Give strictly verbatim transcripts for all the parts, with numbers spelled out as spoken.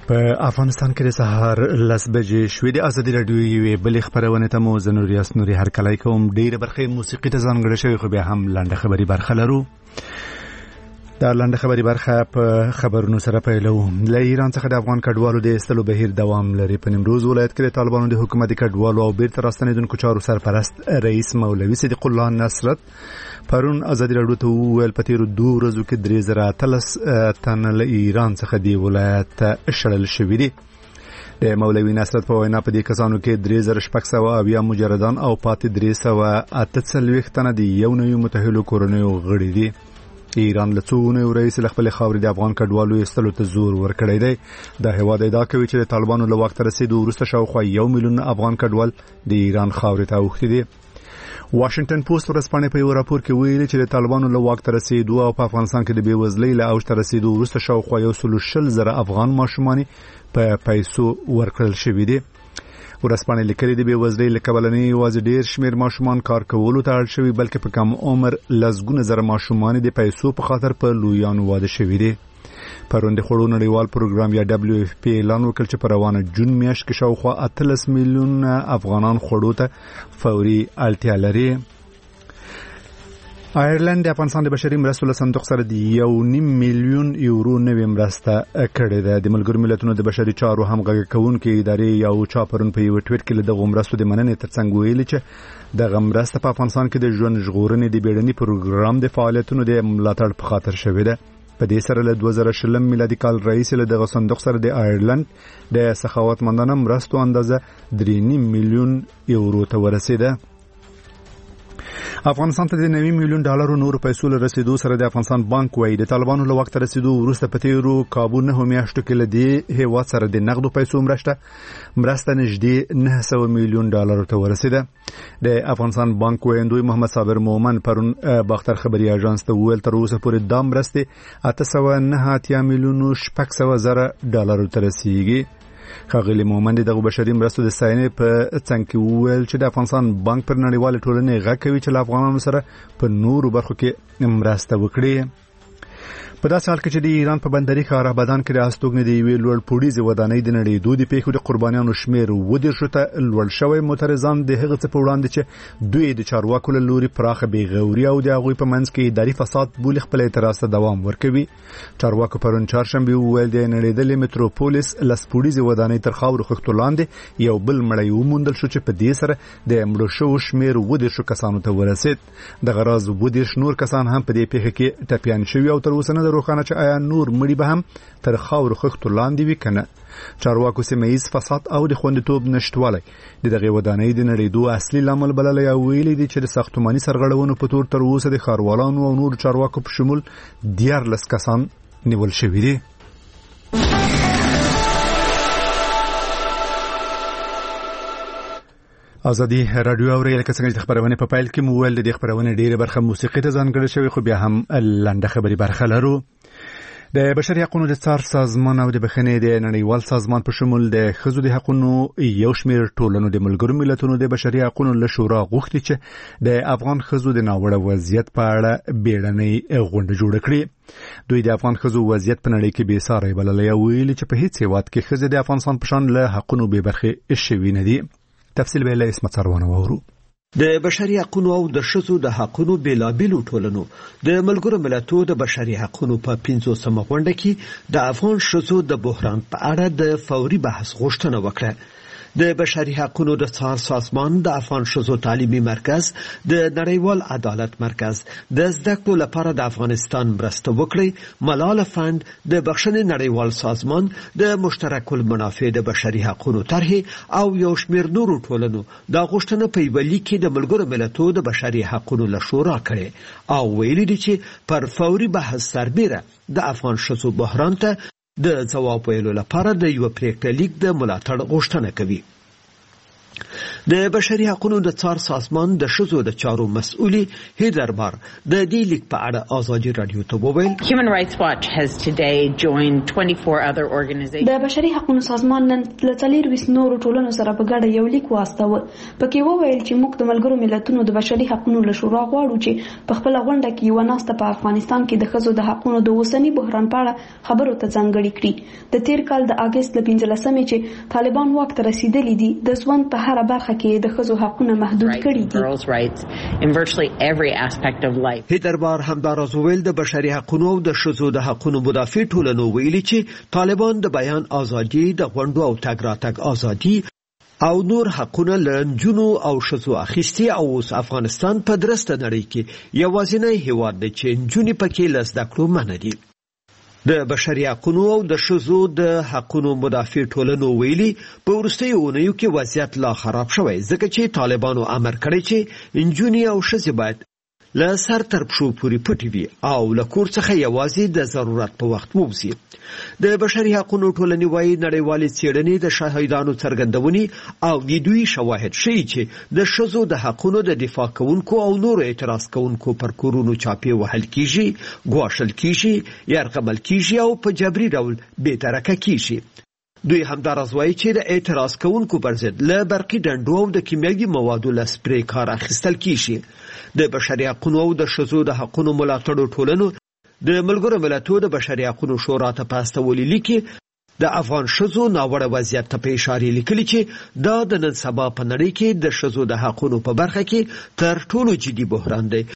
په افغانستان کې د سهار لس بجې شوې د ازادي راډیو یوې بلې خبرونه ته مو زه نوریاس نوري هرکلی کوم. ډېره برخه موسیقي ته ځانګړې شوې خو بیا هم لنډه خبري برخه لرو. دا لنډه خبري برخه په خبرونو سره پیلو. له ایران څخه د افغان کډوالو د ایستلو بهیر دوام لري. په نیمروز ولایت کې د طالبانو د حکومت کډوالو او بیرته راستنیدونکو چارو سرپرست رئیس مولوي صدیق الله نصرت پرون ازادي راډیو ته وویل په تیرو دوه ورځو کې درې زره اتلس تنه له ایران څخه دی ولایت شړل شوي دي. د مولوي نصرت په وینا په دې کسانو کې درې زره شپږ سوه اویا مجردان او پاتې درې سوه اته څلوېښت تنه د یو نوي متحولو کورنیو غړي دي. ایران له څو اونیو راهیسې له خپلې خاورې د افغان کډوالو ایستلو ته زور ورکړی دی. دا هېواد ادعا کوي چې د طالبانو له واک ته رسېدو وروسته شاوخوا یو میلیون افغان کډوال د ایران خاورې ته اوښتي دي. واشنگټن پوسټ ورځپاڼې په یو راپور کې ویلي چې د طالبانو له واک ته رسېدو او په افغانستان کې د بېوزلۍ له اوج ته رسېدو وروسته شاوخوا یو سل شل زره افغان ماشومان په پیسو ورکړل شوي دي. ورځپاڼې لیکلي د بېوزلۍ له کبله نه یوازې ډېر شمېر ماشومان کار کولو ته اړ شوي بلکې په کم عمر لسګونه زره ماشومان د پیسو په خاطر په لویانو واده شوي دي. پرون د خوړو نړیوال پروګرام یا دبلیو اف پی اعلان وکړ چې په روانه جون میاشت کې شاوخوا اتلس میلیون افغانان خوړو ته فوري اړتیا لري. آیرلند د افغانستان د بشري مرستو له صندوق سره د یو نیم میلیون یورو نوې مرسته کړې ده. د ملګرو ملتونو د بشري چارو همغږي کوونکې ادارې یو چا پرون په یو ټویټ کې له دغو مرستو د مننې ترڅنګ ویلي چې دغه مرسته په افغانستان کې د ژوند ژغورنې د بیړني پروګرام د فعالیتونو د ملاتړ په خاطر شوې ده. په دې سره له دوه زره شلم میلادي کال راهیسې له دغه صندوق سره د آیرلند د سخاوتمندانه مرستو اندازه درې نیم میلیون یورو ته ورسېده. افغانستان ته د نوي میلیون ډالرو نورو پیسو له رسیدو سره د افغانستان بانک وایي د طالبانو له وخت رسیدو وروسته په تیرو کابو نهو میاشتو کې له دې هیواد سره د نقدو پیسو مرسته مرسته نږدې نه سوه میلیون ډالرو ته ورسېده. د افغانستان بانک ویندوی محمد صابر مومن پرون باختر خبري اژانس ته وویل تر اوسه پورې دا مرستې اته سوه نه اتیا میلیونو شپږ سوه زره ډالرو ته رسیږي. ښاغلي مومن دغه بشري مرستو د ستاینې په څنګ کې وویل چې د افغانستان بانک پر نړیوالې ټولنې غږ کوي چې له افغانانو سره په نورو برخو کې مرسته وکړي. په داسې حال کې چې د ایران په بندري ښار ابادان کې د هستوګنې د یوې لوړ پوړیزې ودانۍ د نړېدو د پیښو د قربانیانو شمېر اووه دېرشو ته لوړ شوی. معترضان د هغه څه په وړاندې چې دوی د چارواکو له لوري پراخه بېغوري او د هغوی په منځ کې اداري فساد بولي خپل اعتراض ته دوام ورکوي. چارواکو پرون چهارشنبې وویل د نړېدلې متروپولیس لس پوړیزې ودانۍ تر خاورو خښتو لاندې یو بل مړی وموندل شو چې په دې سره د مړو شوو شمېر اووه دېرشو کسانو ته ورسېد. دغه راز اووه دېرش نور کسان هم په دې پیښه کې ټپیان شوي او تر اوسه نه روښانه چې آیا نور مړي به هم تر خاورو خښتو لاندې وي که نه. چارواکو سیمه ییز فساد او د خوندیتوب نشتوالی د دغې ودانۍ د نړېدو اصلي لامل بللی او ویلي دي چې د ساختماني سرغړونو په تور تر اوسه د ښاروالانو او نورو چارواکو په شمول دیارلس کسان نیول شوي دي. ازادي راډیو اوري لکه څنګه چې خبرونه په پایل کې مو ول د خبرونه ډیره برخه موسیقي ته ځانګړې شوی خو بیا هم لنډه خبري برخه لرو. د بشري حقوقو د څار سازمان او د بخښنې د نړیوال سازمان په شمول د ښځو د حقوقو یو شمېر ټولنو د ملګرو ملتونو د بشري حقوقو له شورا غوښتي چې د افغان ښځو د ناوړه وضعیت په اړه بیړنۍ غونډه جوړه کړي. دوی د افغان ښځو وضعیت په نړۍ کې بېساری بللی او ویلي چې په هیڅ هېواد کې ښځې د افغانستان په شان له حقونو بې برخې شوي نه دي. تفصیل به له اسمت سروانه وورو. د بشري حقوقو او د ښځو د حقوقو بېلابېلو ټولنو د ملګرو ملتونو د بشري حقوقو په پنځوسمه غونډه کې د افغان ښځو د بحران په اړه د فوري بحث غوښتنه وکړه. د بشري حقوقو د څار سازمان د افغان ښځو تعلیمي مرکز د نړیوال عدالت مرکز د زده کړو لپاره د افغانستان مرسته وکړي. ملاله فند د بخښنې نړیوال سازمان د مشترک المنافع د بشري حقوقو طرحې او یو شمېر نورو ټولنو د غوښتنه په یوه لیک کې د ملګرو ملتونو د بشري حقوقو له شورا کړې او ویلي دي چې پر فوري بحث سربیره د افغان ښځو بحران ته د ځواب ویلو لپاره د یو پریکړه لیک د ملاتړ غوښتنه کوي. د بشري حقوقو د څار سازمان د ښځو د چارو مسؤلي هیدر بار د دې لیک په اړه ازادي رادیو ته وویل Human Rights Watch has today joined twenty-four other organizations. د بشري حقوقو سازمان نن له څلور ویس نورو ټولنو سره په ګډه یو لیک واستاوه. پکې وویل چې موږ د ملګرو ملتونو د بشري حقوقو له شورا غواړو چې په خپل غونډه کې یو ناسته په افغانستان کې د ښځو د حقوقو د اوسنی بحران په اړه خبرو ته ځانګړي کړي. د تیر کال د اگست ل پنځلسمې چې طالبان واک ته رسیدلي دي د ژوند په هر برخه کې د ښځو حقونه محدود کړي دي. Girls' rights in virtually every aspect of life. هیدر بار همداراز وویل د بشري حقوقو او د ښځو د حقوقو مدافع ټولنو ویلي چې طالبان د بیان ازادي د غونډو او تګ راتګ ازادي او نور حقونه له نجونو او ښځو اخیستي او اوس افغانستان په درسته نړۍ کې یوازینی هیواد دی چې نجونې پکې له زده کړو منع دي. د بشري حقوقو او د ښځو د حقوقو مدافع ټولنو ویلي په وروستیو اونیو کې وضعیت لا خراب شوی ځکه چې طالبانو امر کړی چې نجونې او ښځې باید له سر تر پښو پورې پټې وي او له کور څخه یوازې د ضرورت په وخت ووځي. د بشري حقوقو ټولنې وايي نړیوالې څېړنې د شاهدانو څرګندونې او د دوی شواهد ښیي چې د ښځو د حقوقو د دفاع کوونکو او نورو اعتراض کوونکو پر کورونو چاپې وهل کیږي، ګواښل کیږي، یرغمل کیږي او په جبري ډول بېدرکه کیږي. دوی همداراز وایي چې د اعتراض کوونکو پر ضد له برقي ډنډو او د کیمیاوي موادو له سپری کار اخیستل کیږي. د بشري حقوقو او د ښځو د حقوقو ملاتړو ټولنو د ملګرو ملتونو د بشري حقوقو شورا ته په استولي لیکي د افغان ښځو ناوړه وضعیت ته په اشاره لیکلي چې دا د نن سبا په نړۍ کې د ښځو د حقوقو په برخه کې تر ټولو جدي بحران دی.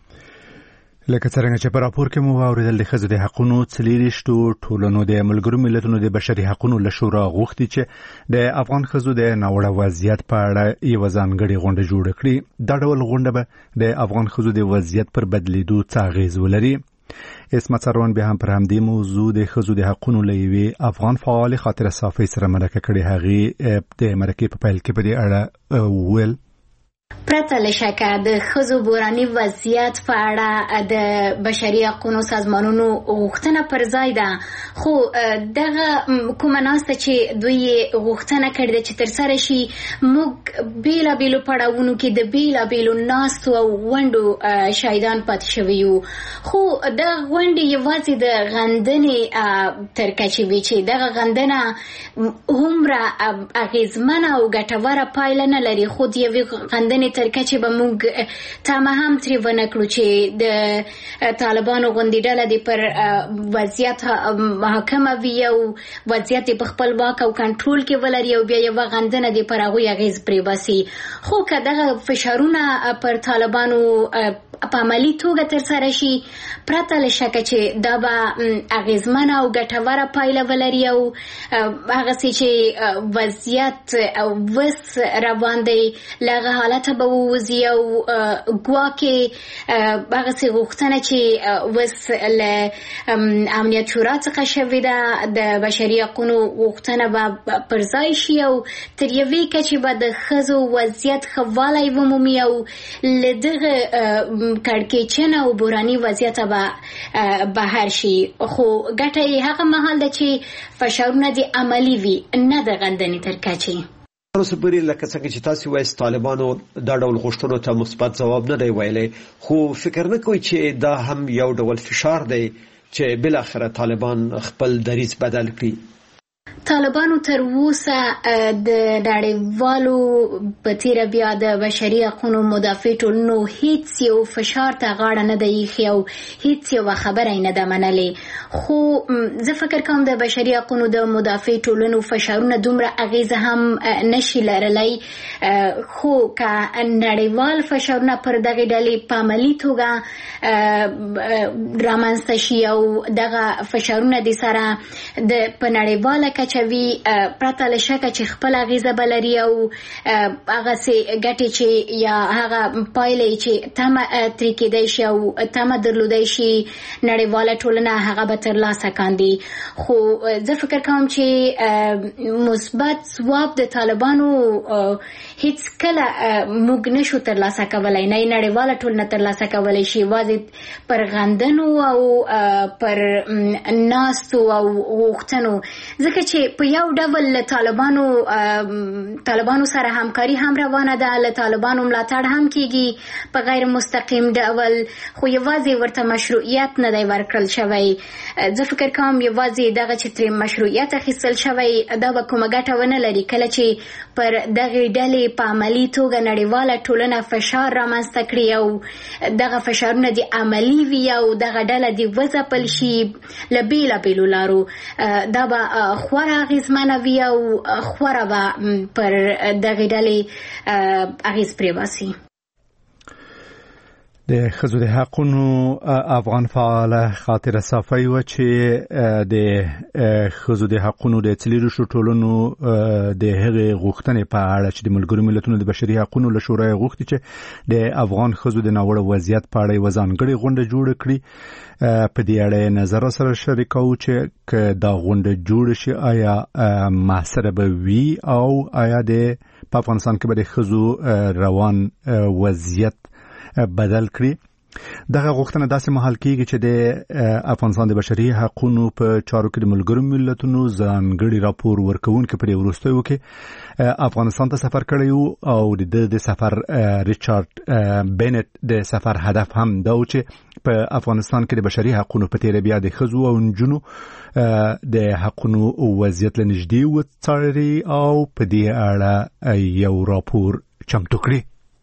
لکه څنګه چې په راپور کې مو واوریدل د ښځو د حقوقو څلېرویشتو ټولنو د ملګرو ملتونو د بشري حقوقو له شورا غوښتي چې د افغان ښځو د ناوړه وضعیت په اړه یو ځانګړې غونډه جوړه کړي. دا ډول غونډه به د افغان ښځو د وضعیت پر بدلیدو څه اغیز ولري. اسمت سروان به هم پر همدې موضوع د ښځو د حقوقو له یوې افغان فعال خاطره صافي سره مرکه کړې. هغې د مرکې په پیل کې په دې اړه وویل پرته له شکه د ښځو بوراني وضعیت په اړه د بشري حقوقو سازمانونو غوښتنه پر ځای ده، خو دغه کومه ناسته چې دوی غوښتنه کړې ده چې ترسره شي موږ بیلابیلو پړاوونو کې د بیلابیلو ناستو او غونډو شاهدان پاتې شوي یو، خو دغه غونډې یوازې د غندنې تر کچې وي چې دغه غندنه هومره اغیزمنه او ګټوره پایله نه لري، خو د یوې غندنې تر کچې به موږ تمه هم ترې ونه کړو چې د طالبانو غوندې ډله دې پر وضعیت حاکمه وي او وضعیت په خپل واک او کنټرول کې ولري او بیا یوه غندنه دې پر هغوی اغیز پرې باسي. خو که دغه فشارونه پر طالبانو په عملي توګه ترسره شي پرته له شکه چې دا به اغیزمنه او ګټوره پایله ولري او هغسې چې وضعیت وس روان دی له هغه حالته به ووځي او ګواکې هغسې غوښتنه چې وس له امنیت شورا څخه شوې ده د بشري حقوقو غوښتنه به پر ځای شي او تر یوې کچې به د ښځو وضعیت ښه والی ومومي او له دغه کړکېچن او بوراني وضعیت به بهر شي. خو ګټه یې هغه مهال ده چې فشارونه دې عملي وي نه د غندنې تر کچې. تاسو پرې لکه څنګه چې تاسو وایي طالبانو دا ډول غوښتنو ته مثبت ځواب نه دی ویلی، خو فکر نه کوئ چې دا هم یو ډول فشار دی چې بالاخره طالبان خپل دریځ بدل کړي؟ طالبانو تر اوسه د نړیوالو په تیره بیا د بشري حقوقو مدافع ټولنو هیڅ یو فشار ته غاړه نه ده ایښې او هیڅ یوه خبره یې نه ده منلې، خو زه فکر کوم د بشري حقوقو د مدافع ټولنو فشارونه دومره اغیزه هم نشي لرلی، خو که نړیوال فشارونه پر دغې ډلې په عملي توګه رامنځته شي او دغه فشارونه د سره د په نړیواله کچه وي پرته له شکه چې خپل اغیزه به لري او هغسې ګټې چې یا هغه پایلې چې تمه ترې کیدی شي او تمه درلودی شي نړیواله ټولنه هغه به ترلاسه کاندي. خو زه فکر کوم چې مثبت ځواب د طالبانو هیڅ کله موږ نشو ترلاسه کولی، نه یې نړیواله ټولنه ترلاسه کولی شي، یوازې پر غندنو او پر ناستو او غوښتنو، ځکه چې په یو ډول له طالبانو طالبانو سره همکاري هم روانه ده، له طالبانو ملاتړ هم کیږي په غیر مستقیم ډول، خو یوازې ورته مشروعیت نه دی ورکړل شوی. زه فکر کوم یوازې دغه چې ترې مشروعیت اخیستل شوی دا به کومه ګټه ونه لري کله چې پر دغه ډلې په عملي توګه نړیواله ټولنه فشار رامنځته کړي او دغه فشارونه د عملي وي او دغه ډله د وځپل شي له بېلابېلو لارو. دا به خورا اغېزمنه وي او خورا به پر دغه ډلې اغېز پرېباسي. د ښځو د حقونو افغان فعاله خاطره صافی و چې د ښځو د حقونو د څلېرویشتو ټولنو د هغې غوښتنې په اړه چې د ملګرو ملتونو د بشري حقونو له شورا یې غوښتي چې د افغان ښځو د ناوړه وضعیت په اړه یوه ځانګړې غونډه جوړه کړي. په دې اړه یې نظر سره شریکوو چې که دا غونډه جوړه شي آیا محصره به وي او آیا د په افغانستان کې به د ښځو روان وضعیت بدل کړي. دغه غوښتنه داسې مهال کېږي چې د افغانستان د بشري حقونو په چارو کې د ملګرو ملتونو ځانګړي راپور ورکوونکي په دې وروستیو کې افغانستان ته سفر کړی و او د د سفر ریچارډ بینټ د سفر هدف هم دا و چې په افغانستان کې د بشري حقونو په تېره بیا د ښځو او نجونو د حقونو وضعیت له نږدې وڅاري او په دې اړه یو راپور چمتو کړي.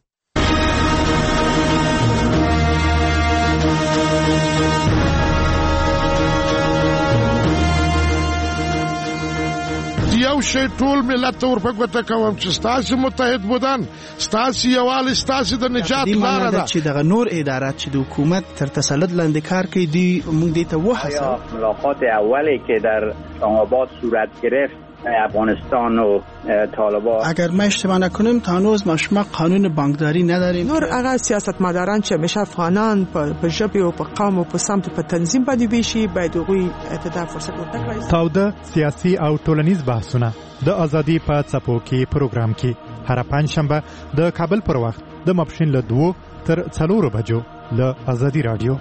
یو شی ټول ملت ته ورپګوته کوم چې ستاسو متحد بودن ستاسو یووالی ستاسو د نجات لاره ده چې دغه نور ادارات چې د حکومت تر تسلط لاندې کار کوي دی موږ دې ته وحسه. ملاقات اولی که در آباد صورت گرفت افغانستان و طالبان، اگر ما اشتباه نکنیم تا هنوز ما قانون بانکداری نداریم. نور هغه سیاستمداران چې همیشه افغانان په ژبه او په قوم او په سمت په تنظیم باندې ویشي باید هغوی ته فرصت ورکړي. تاوده سیاسي او ټولنیز بحثونه د ازادي په څپو کې پروګرام کې هر پنځشنبه د کابل پر وخت د ماپښین له دوه تر څلورو بجو له ازادي رادیو.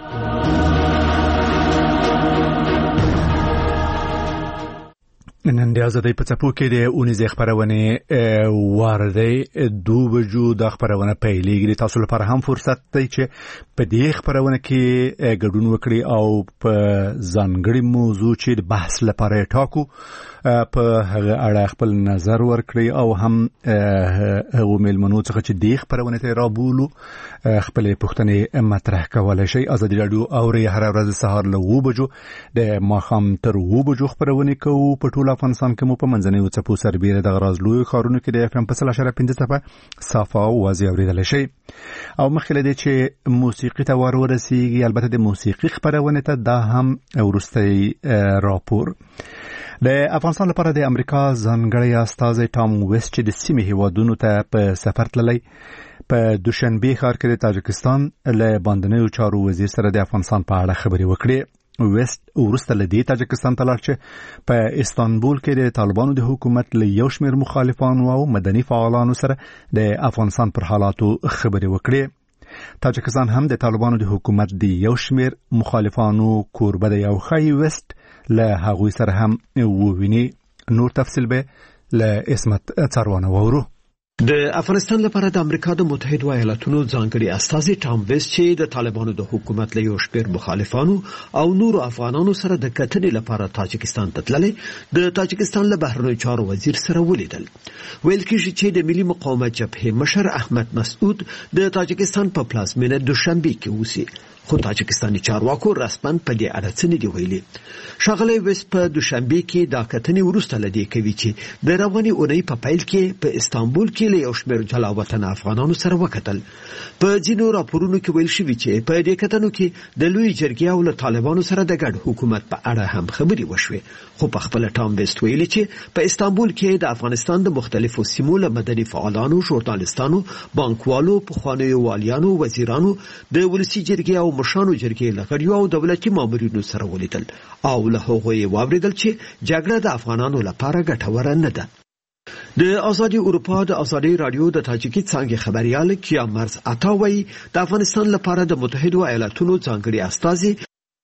نن د ازادۍ په څپو کې د اونیزې خپرونې وارده دوه بجو د خپرونه پیلېږي. تاسو لپاره هم فرصت دی چې په دې خپرونه کې ګډون وکړي او په ځانګړي موضوع چې د بحث لپاره یې ټاکو په هغه اړه خپل نظر ورکړي او هم هغو میلمنو څخه چې دې خپرونې ته رابولو خپلې پوښتنې مطرح کولی شئ. ازادي راډیو اورئ هره ورځ سهار له اوه بجو د ماښام تر اوه بجو خپرونې کوو. په ټول افغانستان کې مو په منځنیو څپو سربیره د غراز لویو ښارونو کې د اف ام په سل اشاره پنځه څپه صافه او واضح اورېدلی شئ. او مخکې له دې چې موسیقي ته ور ورسیږي البته د موسیقي خپرونې ته دا هم وروستی راپور. د افغانستان لپاره د امریکا ځانګړی استازی ټام ویسټ چې د سیمې هیوادونو ته په سفر تللی په دوشنبه ښار کې د تاجکستان له باندنیو چارو وزیر سره د افغانستان په اړه خبرې وکړې. ویسټ وروسته له دې تاجکستان ته لاړ چې په استانبول کې د طالبانو د حکومت له یو شمېر مخالفانو او مدني فعالانو سره د افغانستان پر حالاتو خبرې وکړې. تاجکستان هم د طالبانو د حکومت د یو شمېر مخالفانو کوربه دی او ښایي ویسټ له هغوی سره هم وویني. نور تفصیل به له اسمت څاروانه واورو. د افغانستان لپاره د امریکا د متحده ایالاتونو ځانګړي استازي ټام ویسټ چې د طالبانو د حکومت له یو شمېر مخالفانو او نورو افغانانو سره د کتنې لپاره تاجکستان ته تللی د تاجکستان له بهرنیو چارو وزیر سره ولیدل. ویل کېږي چې د ملي مقاومت جبهې مشر احمد مسعود د تاجکستان په پلازمینه دوشنبه کې اوسي، خو تاجکستاني چارواکو رسماً په دې اړه څه نه دي ویلي. ښاغلی ویسټ په دوشنبه کې دا کتنې وروسته له دې کوي چې د روانې اونۍ په پیل کې په استانبول کې له یو شمېر جلا وطنه افغانانو سره وکتل. په ځینو راپورونو کې ویل شوي چې په دې کتنو کې د لوی جرګې او له طالبانو سره د ګډ حکومت په اړه هم خبرې وشوې. خو په خپله ټام ویسټ ویلي چې په استانبول کې د افغانستان د مختلفو سیمو له مدني فعالانو، ژورنالستانو، بانکوالو، پخوانیو والیانو، وزیرانو، د ولسي جرګې او مشرانو جرګې له غړیو او دولتي مامورینو سره ولیدل او له هغوی یې واورېدل چې جګړه د افغانانو لپاره ګټوره نه ده. د ازادي اروپا د ازادي رادیو د تاجیکي څانګې خبريال کیا مرز عطا وایي د افغانستان لپاره د متحده ایالاتونو ځانګړي استازي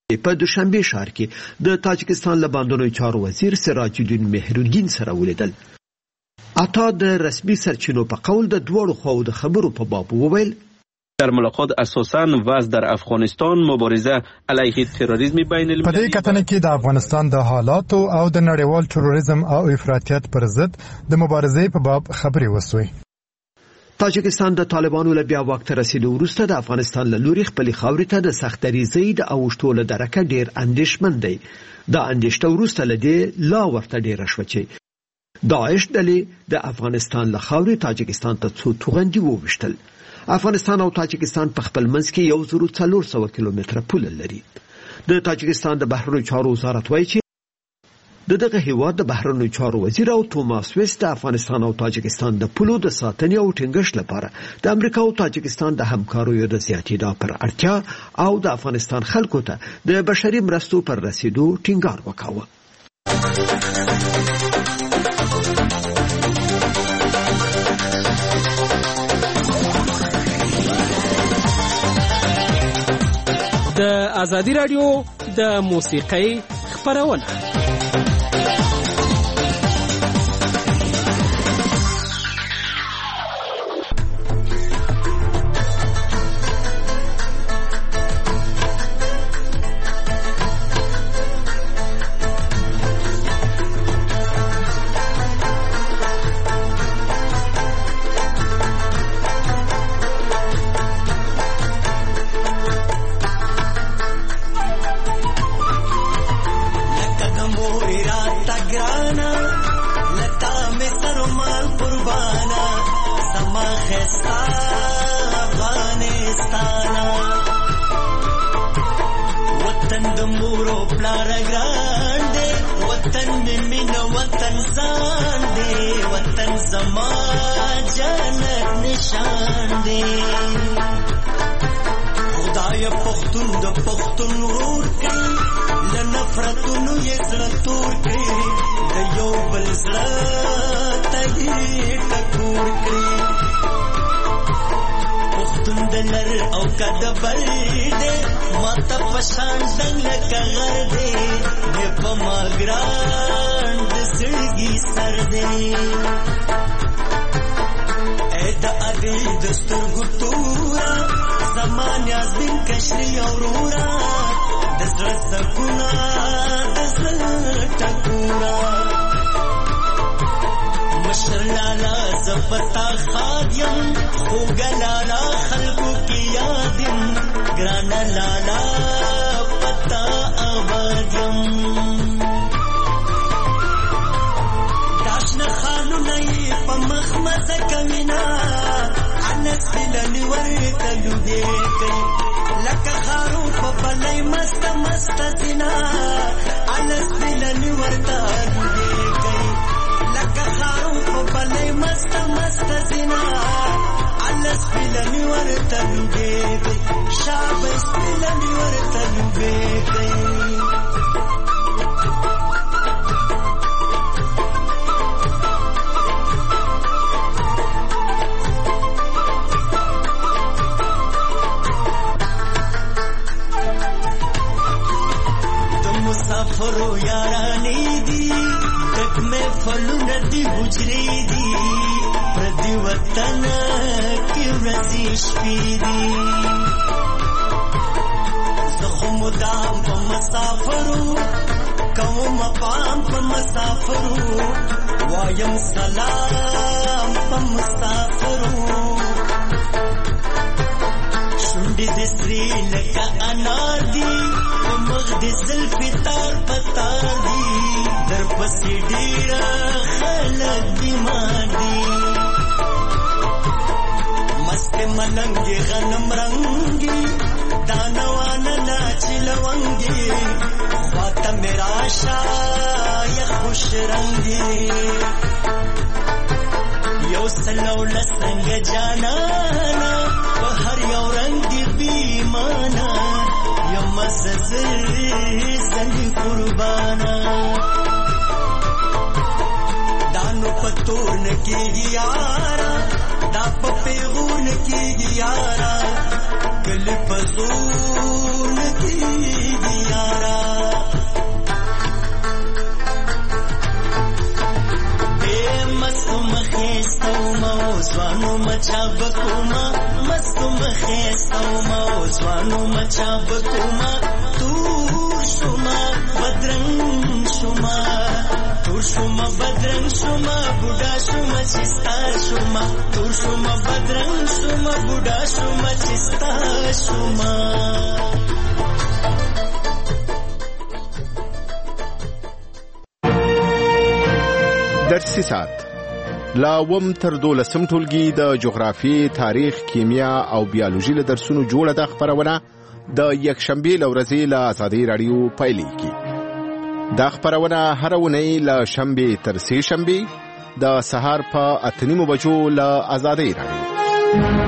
په دوشنبه ښار کې د تاجکستان له بندرونو چارو وزیر سراج الدین مهرالدین سره ولیدل. عطا د رسمي سرچینو په قول د دوړو خواو د خبرو په باب وویل در ملاقات اساساً وضع در افغانستان مبارزه علیه تروریسم بین المللی. په دې کتنه کې د افغانستان د حالاتو او د نړیوال تروریزم او افراطیت پر ضد د مبارزې په باب خبرې وسوي. تاجکستان د طالبانو له بیا واک ته رسیدو وروسته د افغانستان له لوري خپلې خاورې ته د سختدریزۍ د اوښتو له درکه ډېر اندېښمن دی. دا اندېښته وروسته له دې لا ورته ډېره شوه چې داعش ډلې د افغانستان له خاورې تاجکستان ته څو توغندي وویشتل. افغانستان او تاجکستان په خپل منځ کې یو زرو څلور سوه کیلومتره پوله لري. د تاجکستان د بهرنیو چارو وزارت وایي چې د دغه هیواد د بهرنیو چارو وزیر او توماس ویست د افغانستان او تاجکستان د پولو د ساتنې او ټینګښت لپاره د امریکا او تاجکستان د همکاریو د زیاتېدا پر اړتیا او د افغانستان خلکو ته د بشري مرستو پر رسیدو ټینګار وکاوه. د ازادي رادیو د موسیقۍ خپرونه Kali pazur ki diya مچا بکوما مست مخیستوما وزوانو مچا بکوما تور شما بدرنگ شما تور شما بدرنگ شما بوډا شما چستا شما تور شما بدرنگ شما بوډا شما چستا شما درسي سات لا وم تر دولسم ټولګي د جغرافي، تاریخ، کیمیا او بیولوژي له درسونو جوړه د خبرونه د یکشنبه لورځي له آزادي رادیو پایلیږي. دا خبرونه هر ونی له شنبه تر سه شنبه د سهار په اتنیمو بجو له آزادي رادیو.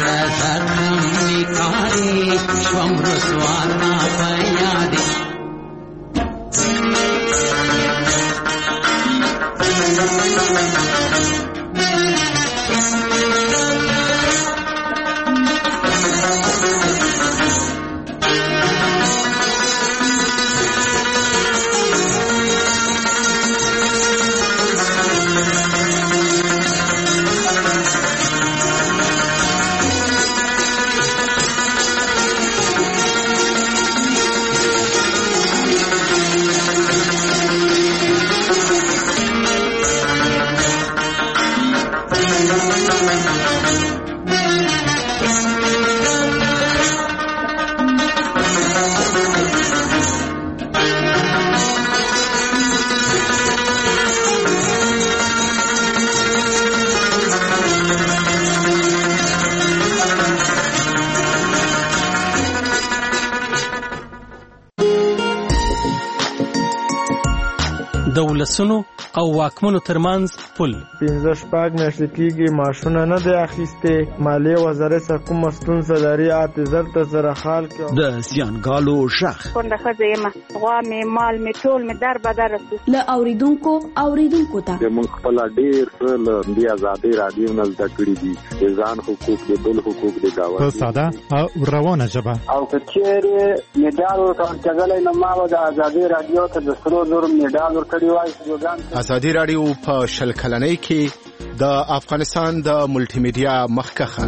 کړه زخم نکاري شوم رسوا تا په یاد د ولسونو او واکمنو ترمنځ پل پنځه شپږ میاشتې کېږي معاشونه نه دی اخیستې مالیې وزارت څخه کومه ستونزه لري اته زر ته زره خال کې د زیانګالو شخ کونډه ښځه یم غوا مې مال مې ټول مې در بدر رسو له اوریدونکو اوریدونکو ته موږ خپل ډېر څه له دې ازادي رادیو نه زده کړي دي د ځان حقوق د بل حقوق د گاوه په ساده او روانه ژبه او که چیرې میډال ورکول کېدلی نو ما به د ازادي رادیو ته د سرو زرو میډال ورکړی وای. ازادي رادیو په شل کلنۍ کې د افغانستان د ملټي میډیا مخکخه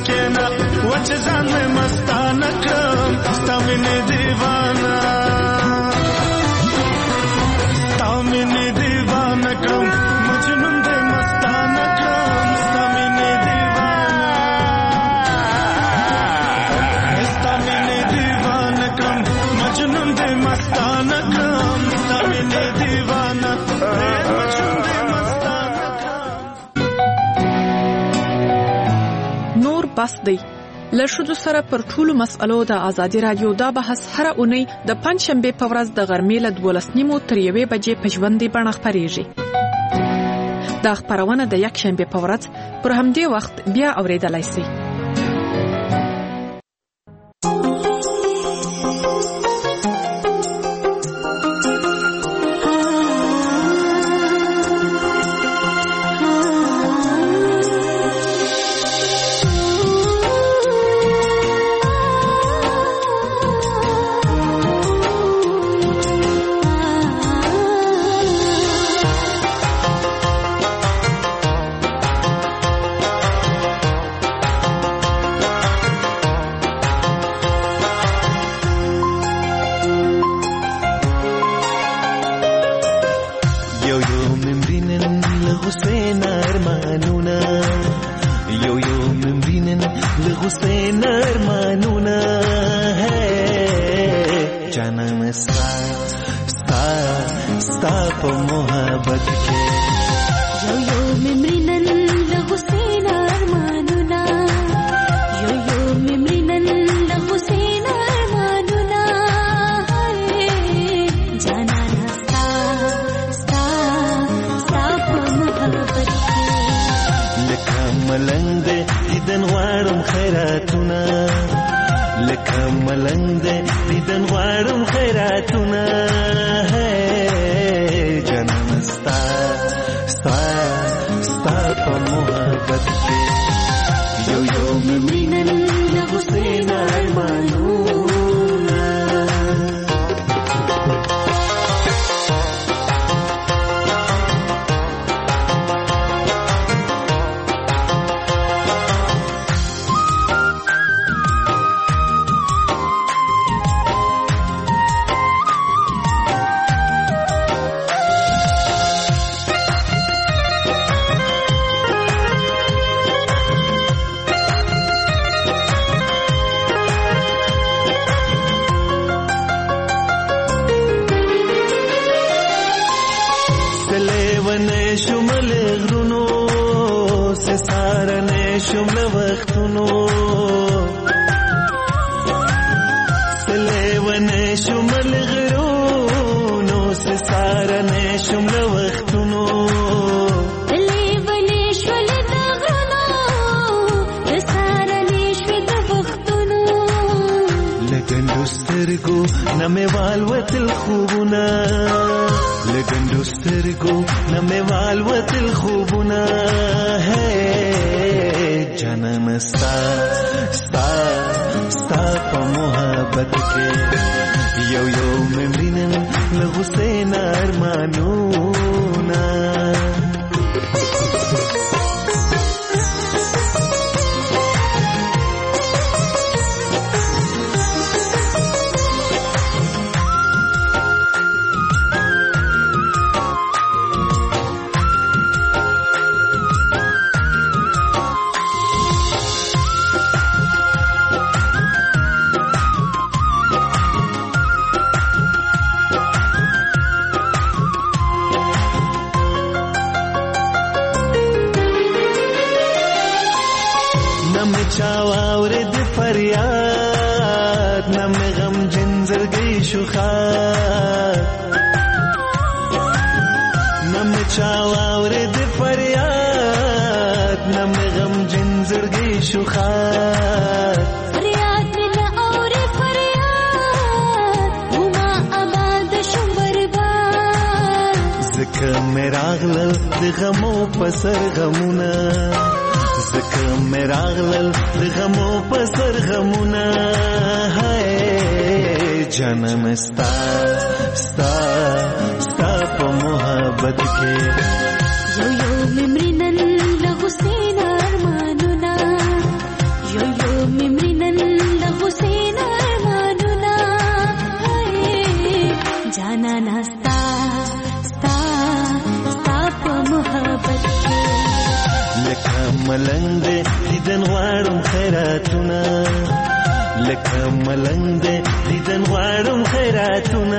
کېنا وچ ځان مې مستانه کړم ستا مینې دیوانه تا مینې دیوانه کړم مجنون دې مستانه کړم ستا مینې دیوانه ستا مینې دیوانه کړم مجنون دې مستانه کړم ستا مینې دیوانه مجنون دې مستانه کړم. نور بس دی له ښځو سره پر ټولو مسئلو د ازادي راډیو دا بحث هره اونۍ د پنجشنبې په ورځ د غرمې له دولس نیمو تر یوې بجې په ژوندۍ بڼه خپرېږي. دا خپرونه د یکشنبې په ورځ پر همدې وخت بیا اورېدلی سئ. یو یو ممرینن له حسین ارمانونا یو جانانا ستا ستا ستا په محبت کې لکه ملنګ دې دیدن غواړم خیراتونه لکه ملنګ دې دیدن غواړم خیراتونه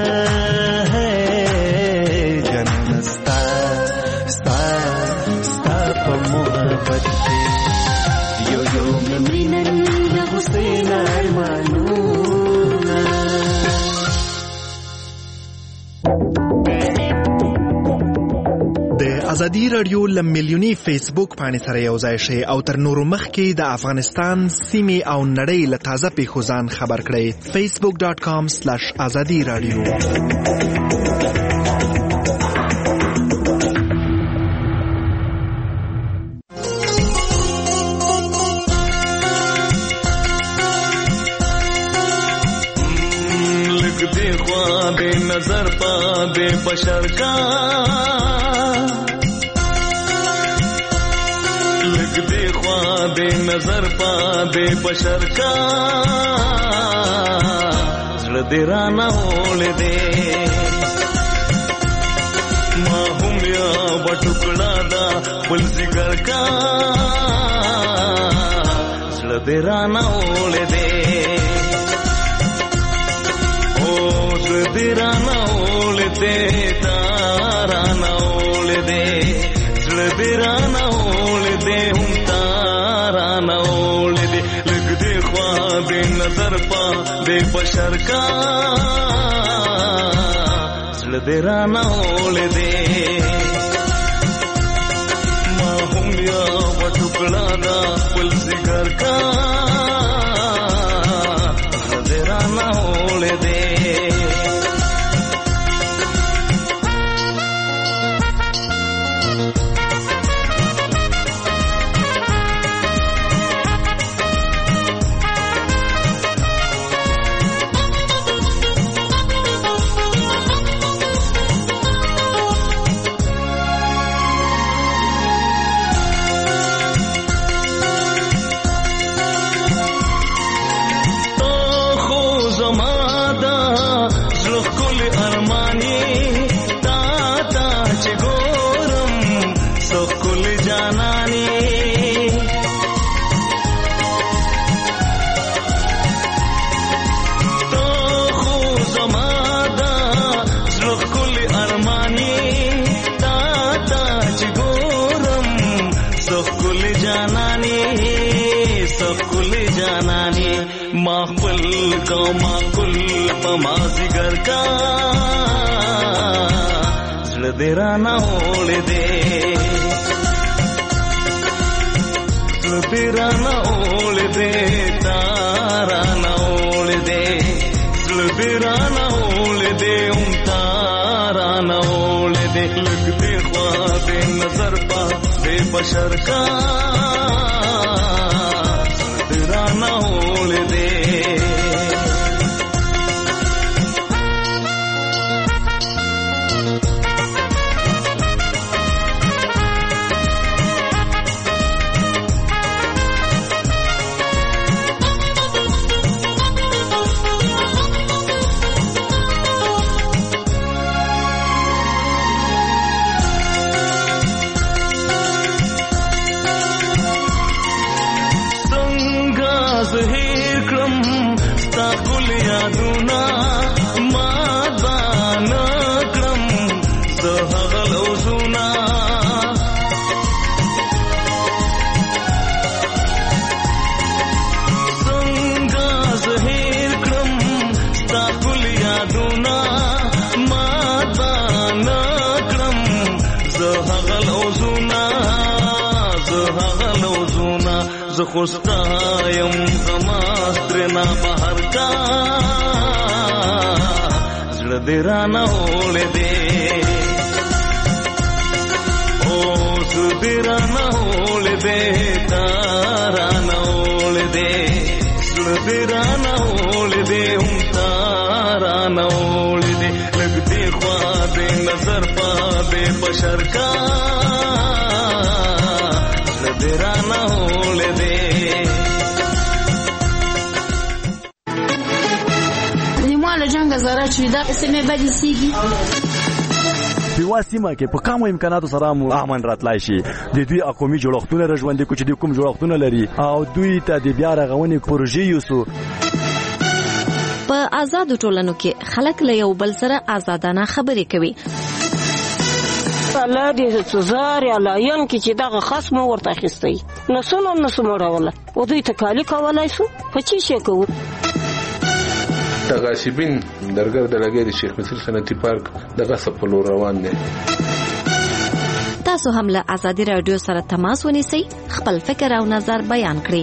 جانانا ستا ستا ستا په محبت کې یو یو مینن د حسین ارمانونه د ازادي رادیو ل میلیونی فیسبوک باندې سره یو ځای شي او تر نورو مخکې د افغانستان سیمې او نړۍ له تازه پیښو ځان خبر کړئ facebook dot com slash azadi radio لګ دې خوا بے نظر پا بے بشر کا بے نظر پا بے بشر کا زړه دې رانه ولې دې ما هم یا بټکړه دا بل ذکر کا زړه دې رانه ولې دې او زړه دې رانه ولې دې تا رانه ولې دې زړه دې رانه ولې دې بے نظر پا بے بشر کا زړه دې رانه ولې دې ما هم یا وټکړه دا خپل ذکر کا زړه دې رانه ولې دې مازیګر کا زړه دې رانه ولې دې زړه دې رانه ولې دې تا رانه ولې دې زړه دې رانه ولې دې هم تا رانه ولې دې لګ دې خوا بې نظر پا بے بشر کا زړه دې رانه ولې دې خوستایم غماسترنا بهر کا زړه دې رانه ولې دې او زړه دې رانه ولې دې تا رانه ولې دې زړه دې رانه ولې دې هم تا رانه ولې دې لګ دې خوا بې نظر پا بے بشر کا زړه دې رانه ولې دې له جنګ نظارت شوي دا سیمې به دې سیږي په یوه سیمه کې په کمو امکاناتو سره مو امن راتلای شي د دوی قومي جوړښتونه راژوندي کړو چې دوی کوم جوړښتونه لري او دوی ته د بیا رغونې پروژې یوسو. په آزادو ټولنو کې خلک له یو بل سره آزادانه خبرې کوي. الله دې زار یا لاین کې چې دغه خصم ورته اخیستی نو څنګه نو سموروله او دوی ته کالی کولای شو په چی شي کوو. تغاسبین درګر د لګي د شیخ مصر صنعتي پارک دغه سپلو روان دي. تاسو هم له آزادي رادیو سره تماس ونیسئ، خپل فکر او نظر بیان کړئ.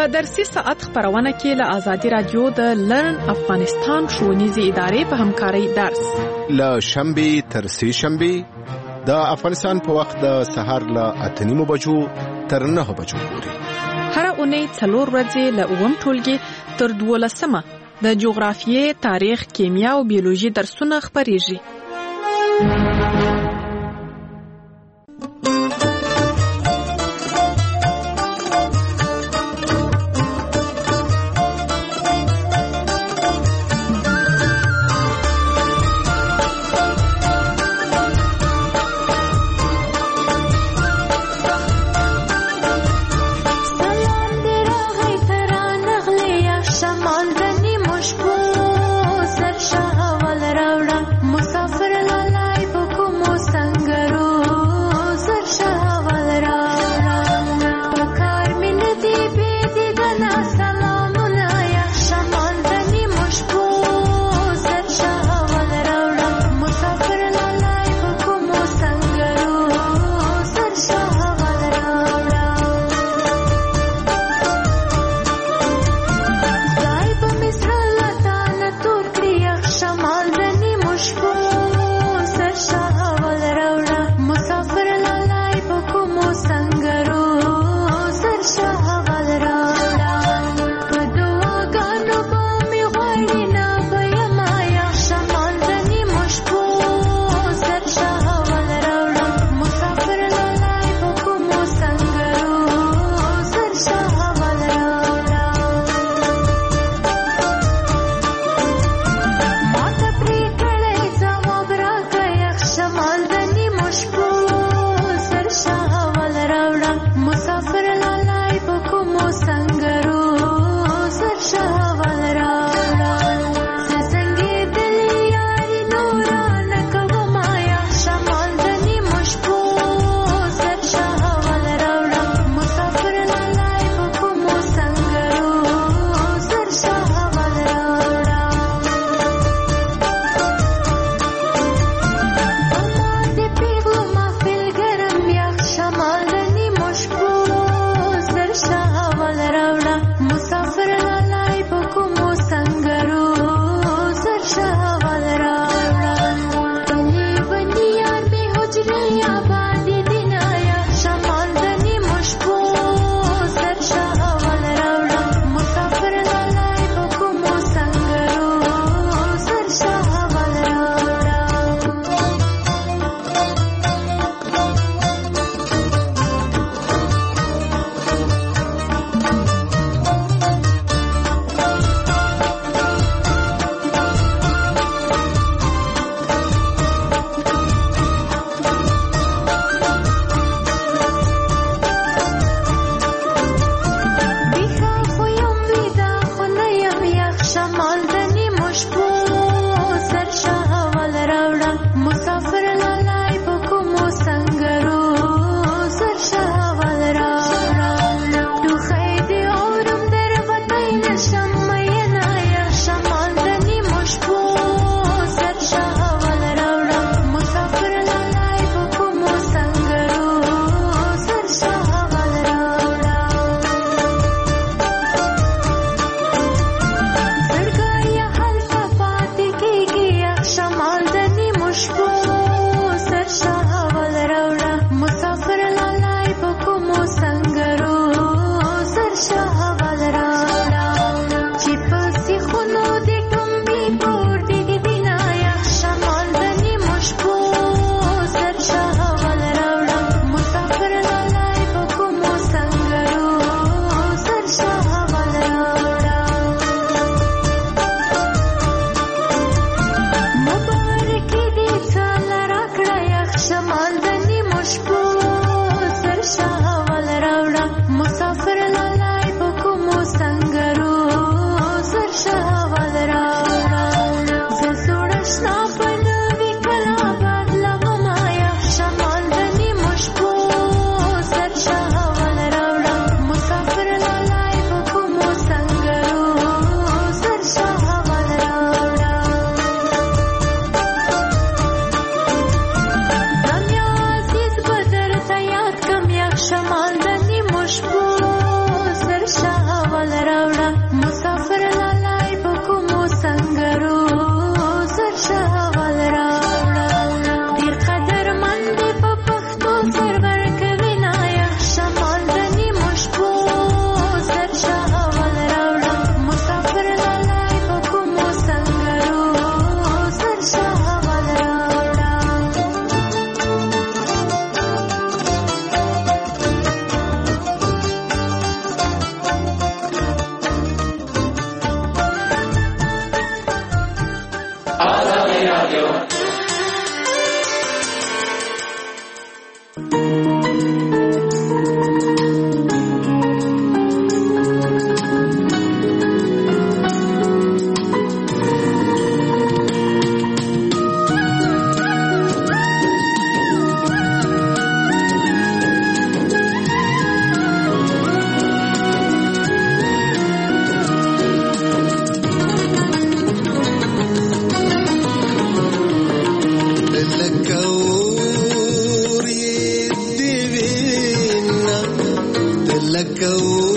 په درسي ساعت خبرونه کې له آزادي رادیو د لرن افغانستان ښوونیزې ادارې په همکارۍ درس له شنبې تر سې شنبې د افغانستان په وخت د سهار له اته نیمو بجو تر نهه بجو پورې هر اونۍ څلور ورځې له اووم ټولګي تر دولسمه د جغرافیې، تاریخ، کیمیا او بیولوژي درسونه خپریږي. مسافر لاله په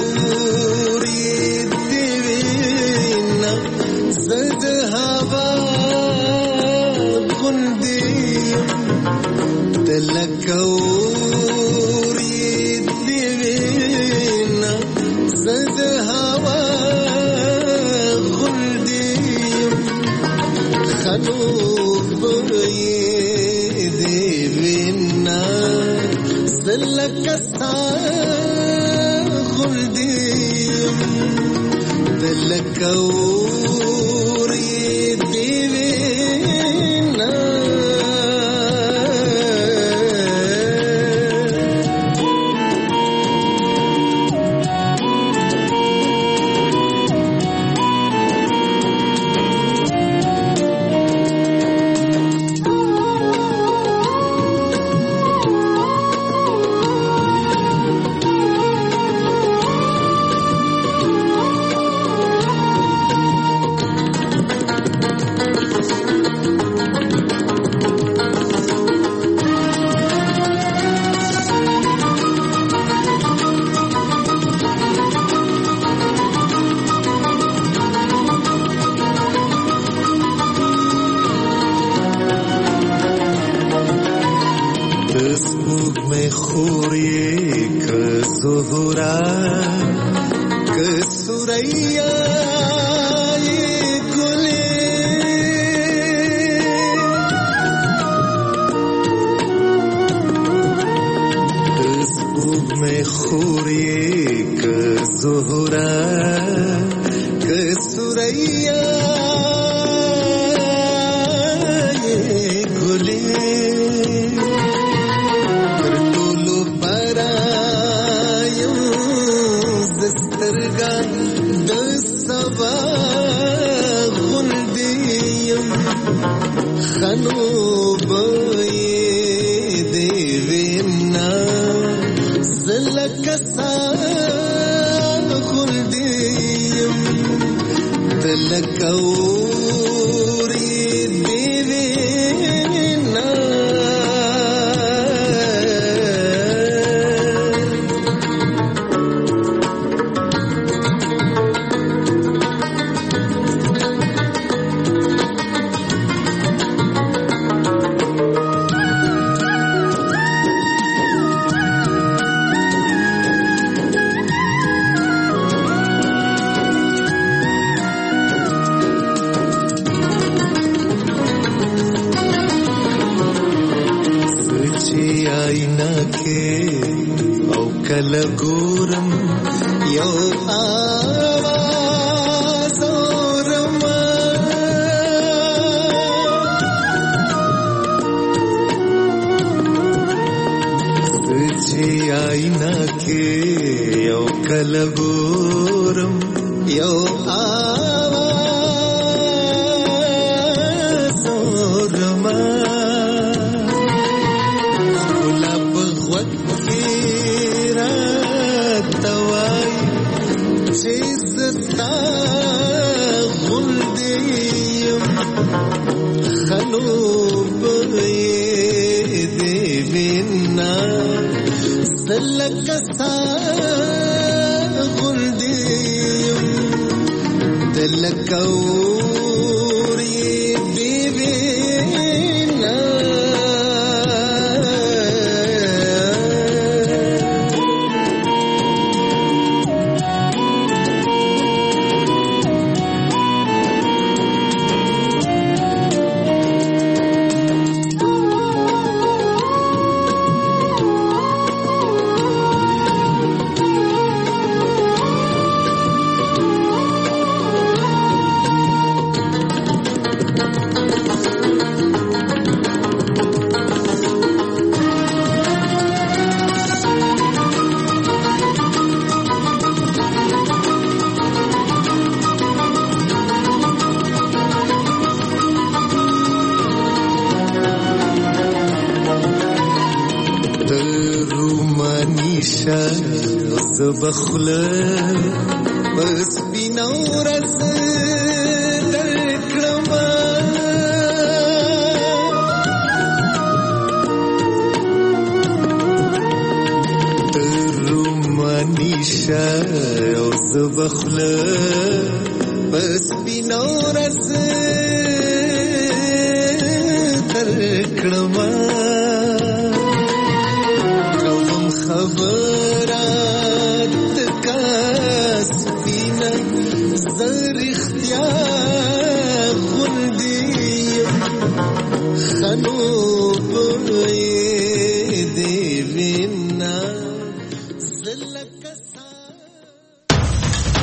دیوینا زد هوا غندیم دلکوری دیوینا زد هوا غندیم خنوب دیوینا زلکستا غندیم دلکوری دیوینا بخله بس بینورز در کلمه در رومانیش همیشه او زبخله بس بینورز ترکړما کوم خبرات کا سپینا زر اختیار غوندي خنو